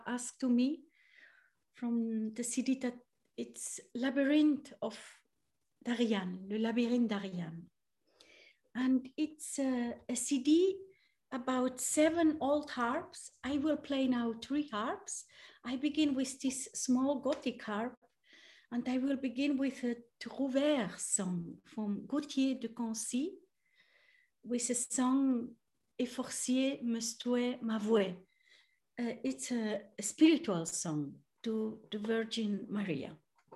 asked to me from the CD that it's Labyrinth of d'Ariane, Le Labyrinthe d'Ariane. And it's a CD about 7 old harps. I will play now 3 harps. I begin with this small Gothic harp, and I will begin with a Trouvère song from Gauthier de Concy, with a song Efforcier Mestuer ma voix. It's a spiritual song to the Virgin Maria.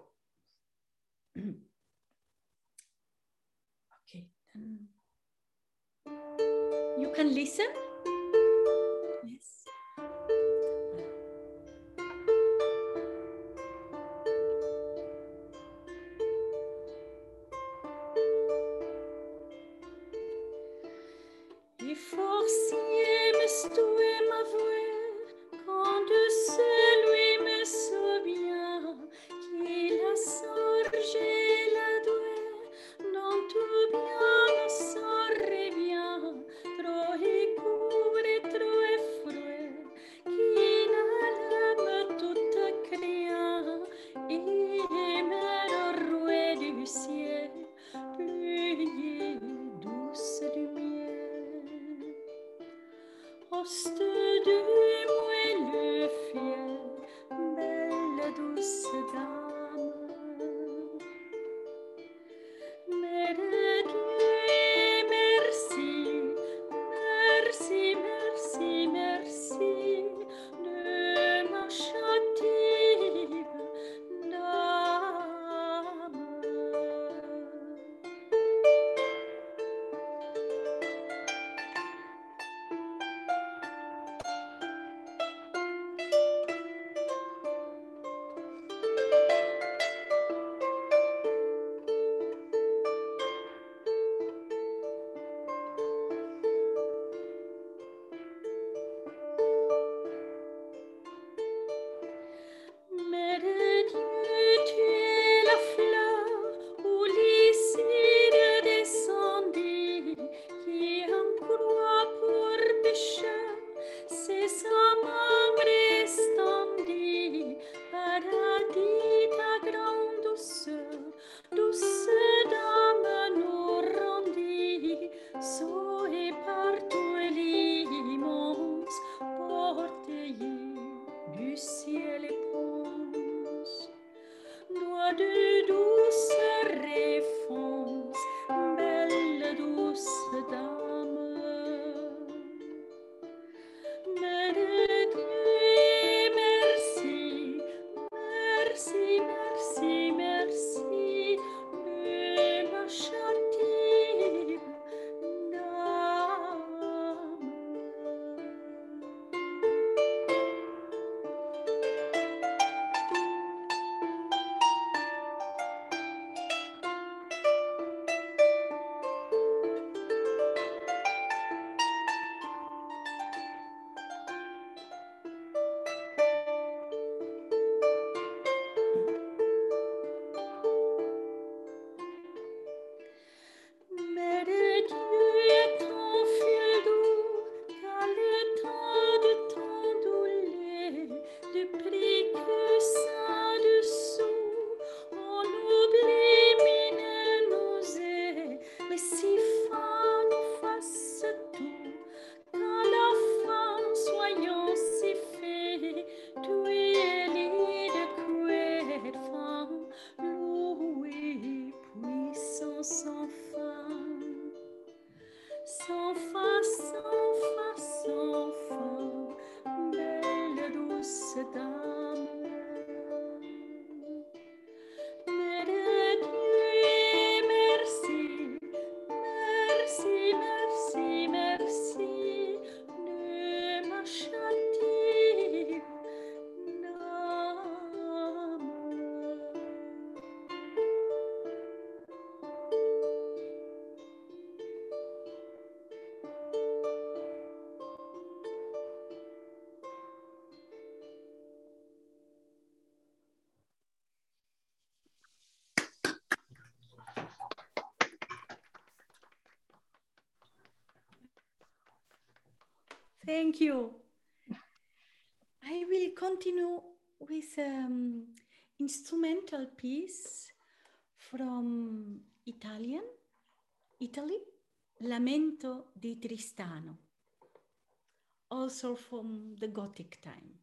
Okay, then you can listen. Yes. Efforcier mestuer ma voix, quand de celui me souvient, qui la sorge et la douée, dans tout bien me saurait bien, trop écouvre, trop effroué, qui n'a l'âme toute créant, et mère rouée du ciel, pluie douce du miel. Hoste du moelleux fiel, belle douce dame, Mère Dieu et merci, merci, merci, merci de ma chétive dame. Mère Dieu, tu es la fleur où l'Isidre descendit, qui en croix pour pécheur, c'est sa main restendit, paradis ta grande douceur, douce dame nous rendit, sauvé par toi l'immense portée du ciel éponge, doigt de douce réponse, belle douce dame. Mère Dieu et merci, merci, merci, merci de ma chétive dame. Mère Dieu est un fil doux, car le temps de ton douleur, de prix que ça dessous, on oublie mine nous est, mais si fin nous fasse tout, qu'à la fin soyons si faits, tu es lit de cruelle femme, loué, puissant sans fin. Sans fin, sans fin, sans fin, belle douce dame. Mère Dieu et merci, merci, merci, merci de ma chétive dame. Thank you. I will continue with instrumental piece from Italy, Lamento di Tristano, also from the Gothic time.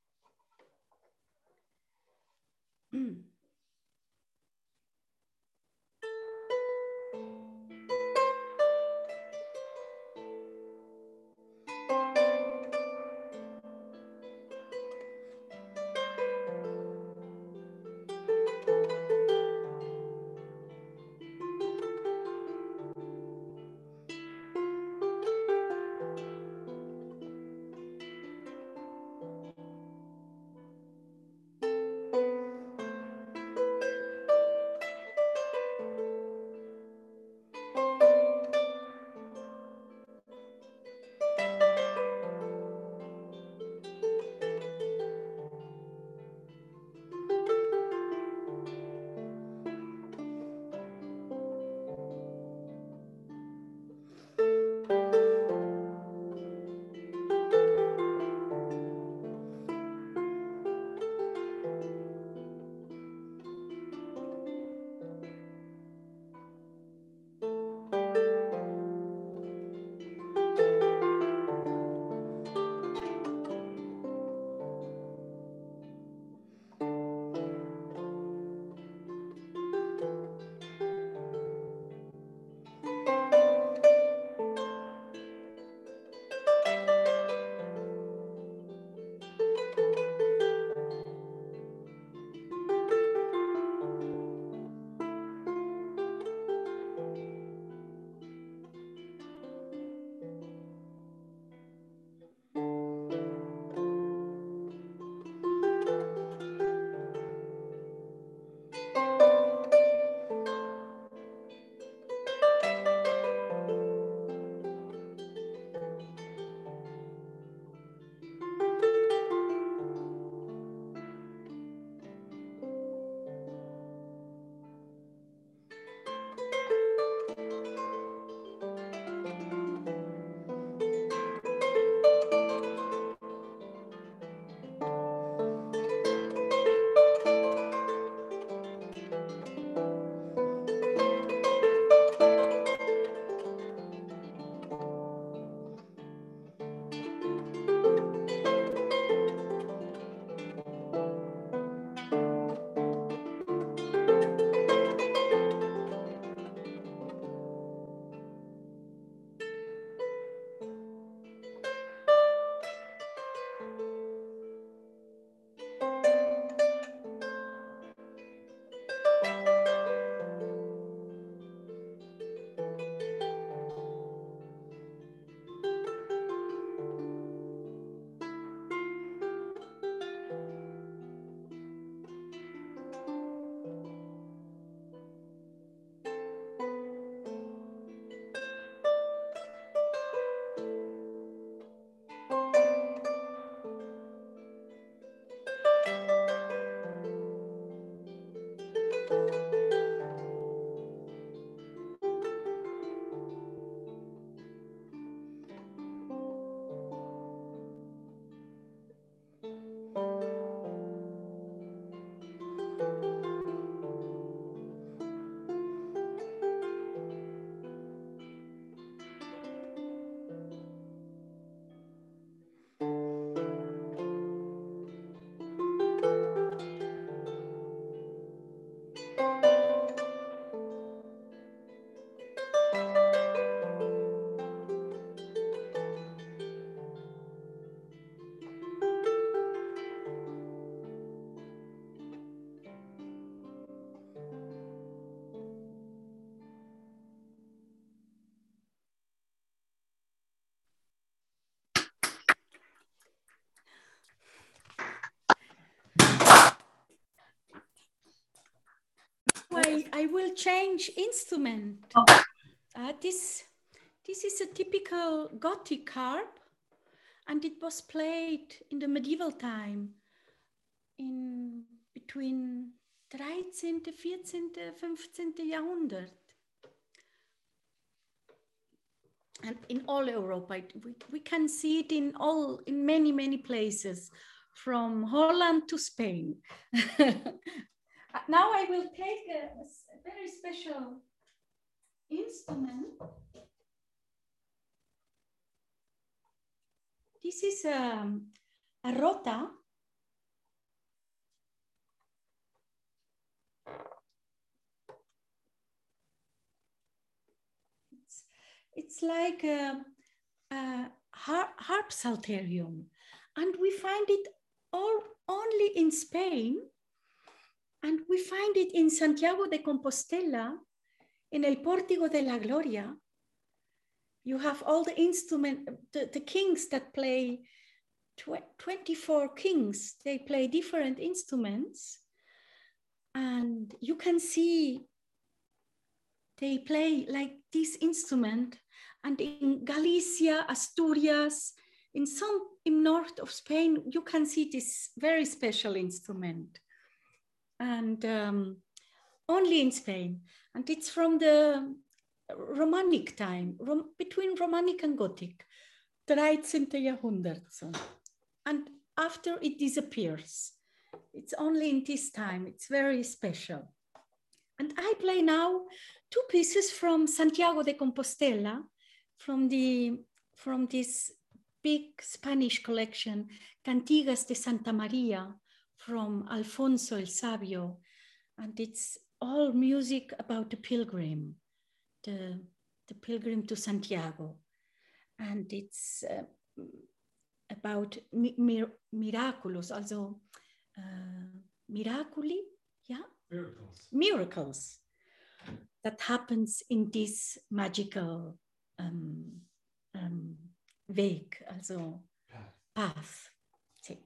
I will change instrument. Oh. This is a typical Gothic harp, and it was played in the medieval time, in between 13., 14., 15. Jahrhundert. And in all Europe, we can see it in many places, from Holland to Spain. Now I will take a very special instrument. This is a rota. It's like a harp psalterium, and we find it only in Spain, and we find it in Santiago de Compostela, in El Pórtico de la Gloria. You have all the instruments, the kings that play, 24 kings, they play different instruments, and you can see they play like this instrument. And in Galicia, Asturias, in north of Spain, you can see this very special instrument. And only in Spain. And it's from the Romanic time, between Romanic and Gothic, 13th Jahrhundert. And after it disappears. It's only in this time, it's very special. And I play now 2 pieces from Santiago de Compostela, from this big Spanish collection, Cantigas de Santa Maria, from Alfonso el Sabio. And it's all music about the pilgrim, the pilgrim to Santiago. And it's about miraculous, also miraculi, yeah? Miracles that happens in this magical Weg, also path. Sí.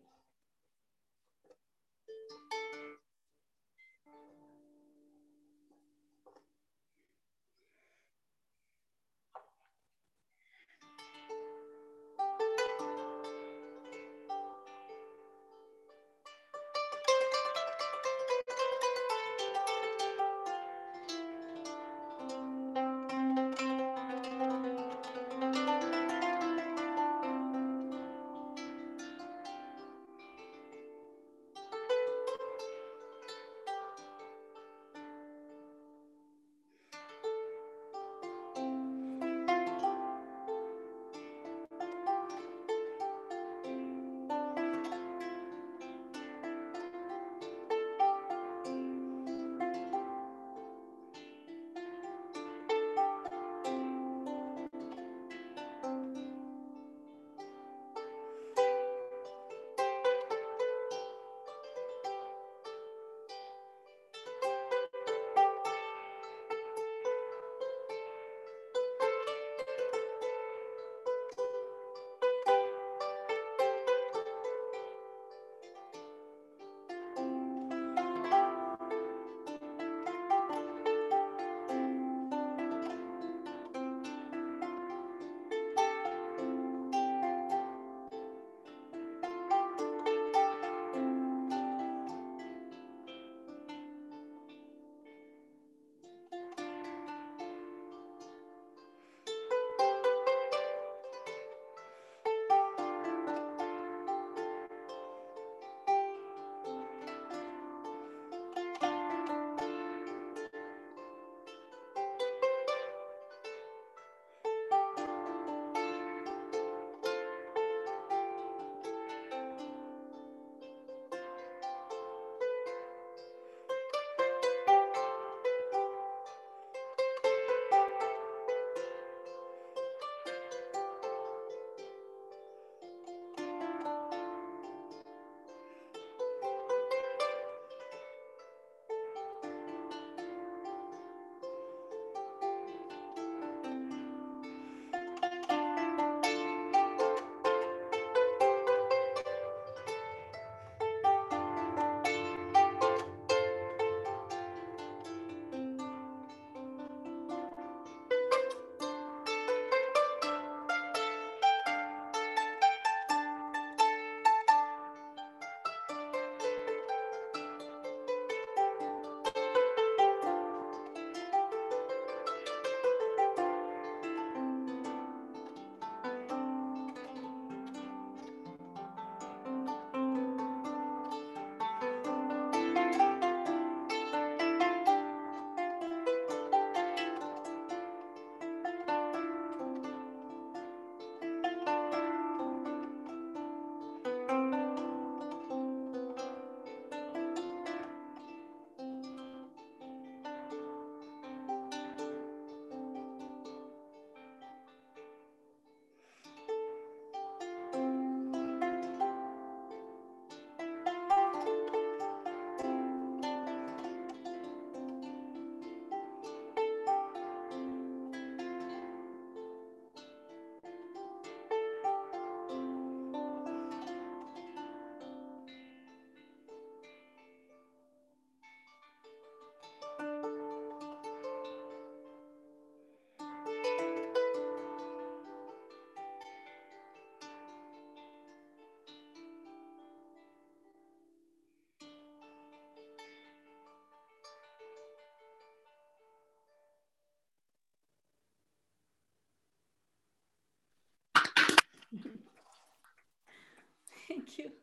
Thank you.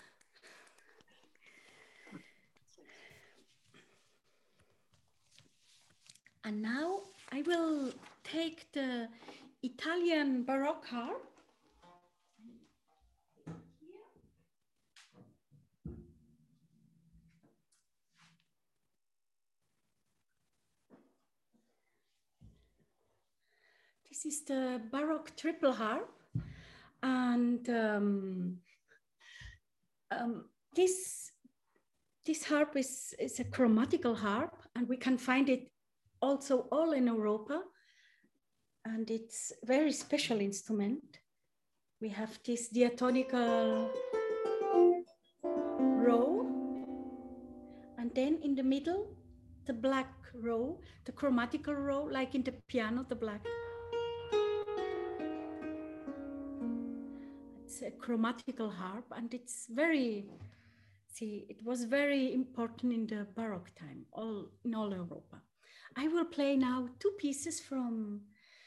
And now I will take the Italian Baroque harp. This is the Baroque triple harp. And this harp is a chromatical harp, and we can find it also all in Europa. And it's a very special instrument. We have this diatonical row, and then in the middle, the black row, the chromatical row, like in the piano, the black. It's a chromatical harp, and it's very, it was very important in the Baroque time, in all Europa. I will play now two pieces from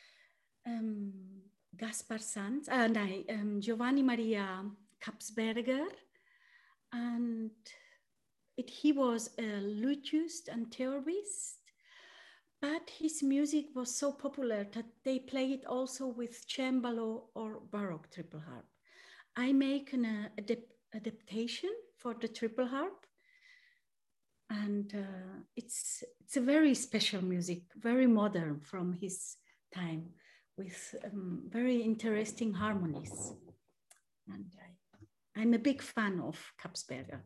Gaspar Sanz, Giovanni Maria Kapsberger, and he was a luthier and theorist, but his music was so popular that they play it also with cembalo or Baroque triple harp. I make an adaptation for the triple harp, and it's a very special music, very modern from his time, with very interesting harmonies. And I'm a big fan of Kapsberger.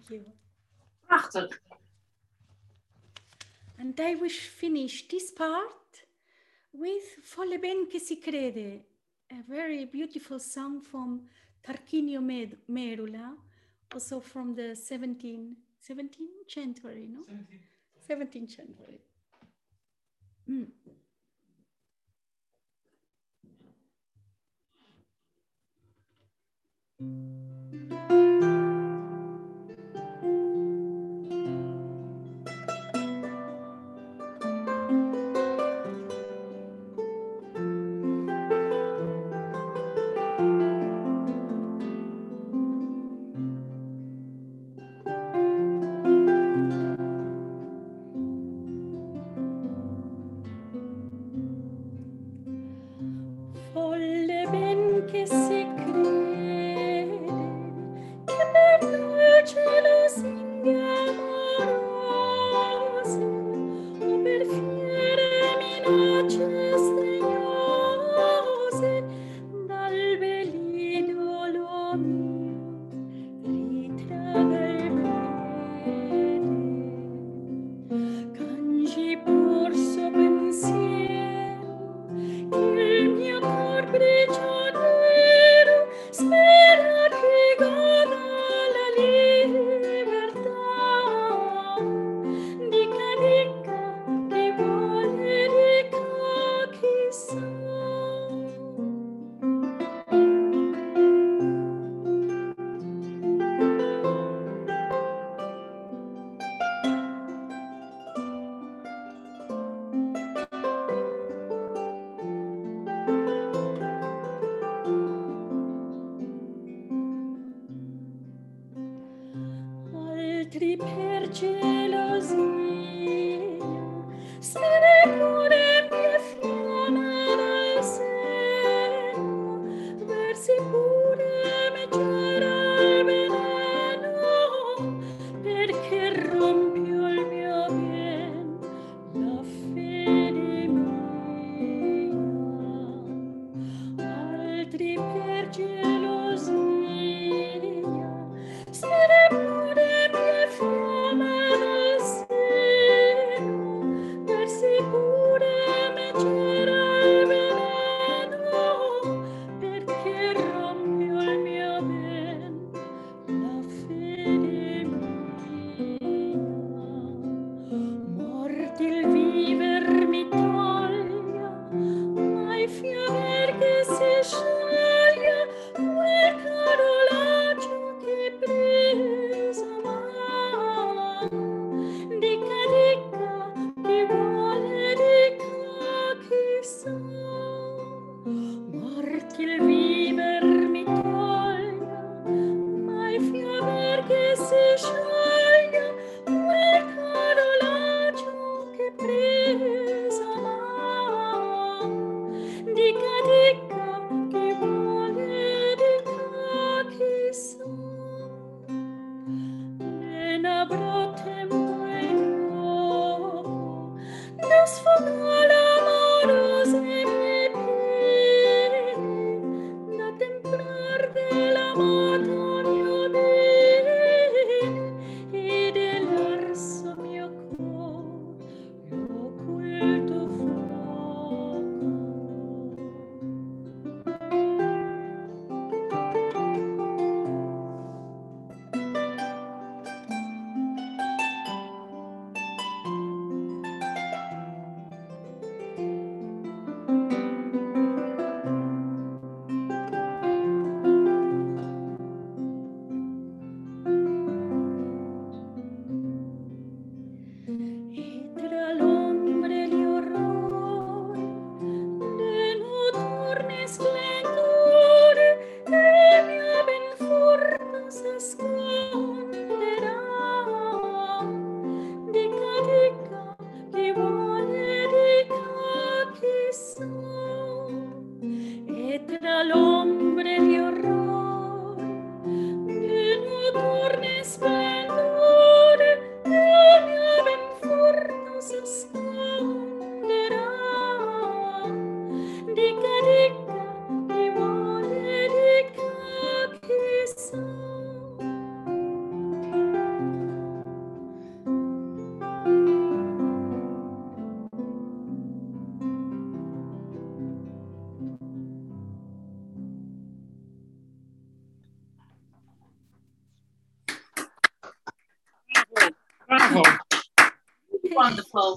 you. Prachtig. And I wish finish this part with Folle ben che si crede, a very beautiful song from Tarquinio Merula, also from the 17th century, no? 17th century. Folle ben che si crede che per noi gelosia amorose o per fiere minacce sdegnose dal velidolo mio ritraga il vede cangi porso pensiero il mio cor prigioniero spera che goda la libertà. Dica, dica, chi vuole, dica, chissà. Altri per gelosia se ne pure mia fiamma dal seno, versi pure me c'era il veleno, perché rompio il mio bien la fede mia. Altri per gelosia se ne pure mia fiamma dal seno, versi pure me c'era il veleno, perché rompio il mio ben la fede mia. Morti il viver mi toglia, mai fiamer che si scioglia quel carolaccio che presa m'ha. Dica, dica, chi vuole, dica, chissà. Morti il viver mi toglia, mai fiamer che si scioglia quel carolaccio che presa Bravo. Wonderful.